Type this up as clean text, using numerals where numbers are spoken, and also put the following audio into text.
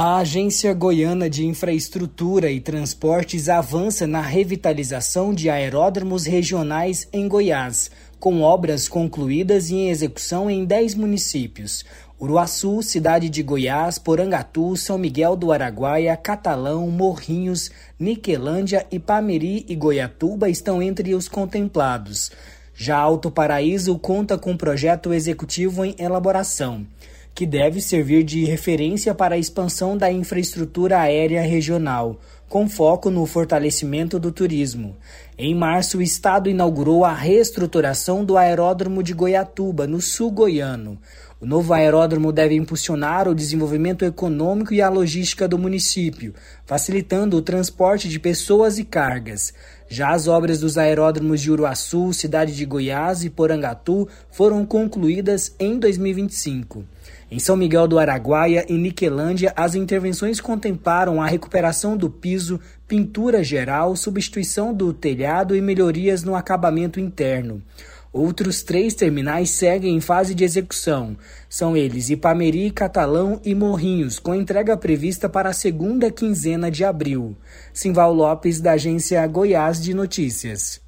A Agência Goiana de Infraestrutura e Transportes avança na revitalização de aeródromos regionais em Goiás, com obras concluídas e em execução em 10 municípios. Uruaçu, Cidade de Goiás, Porangatu, São Miguel do Araguaia, Catalão, Morrinhos, Niquelândia, Ipameri e Goiatuba estão entre os contemplados. Já Alto Paraíso conta com um projeto executivo em elaboração, que deve servir de referência para a expansão da infraestrutura aérea regional, com foco no fortalecimento do turismo. Em março, o Estado inaugurou a reestruturação do aeródromo de Goiatuba, no sul goiano. O novo aeródromo deve impulsionar o desenvolvimento econômico e a logística do município, facilitando o transporte de pessoas e cargas. Já as obras dos aeródromos de Uruaçu, Cidade de Goiás e Porangatu foram concluídas em 2025. Em São Miguel do Araguaia e Niquelândia, as intervenções contemplaram a recuperação do piso, pintura geral, substituição do telhado e melhorias no acabamento interno. Outros 3 terminais seguem em fase de execução. São eles Ipameri, Catalão e Morrinhos, com entrega prevista para a segunda quinzena de abril. Simval Lopes, da Agência Goiás de Notícias.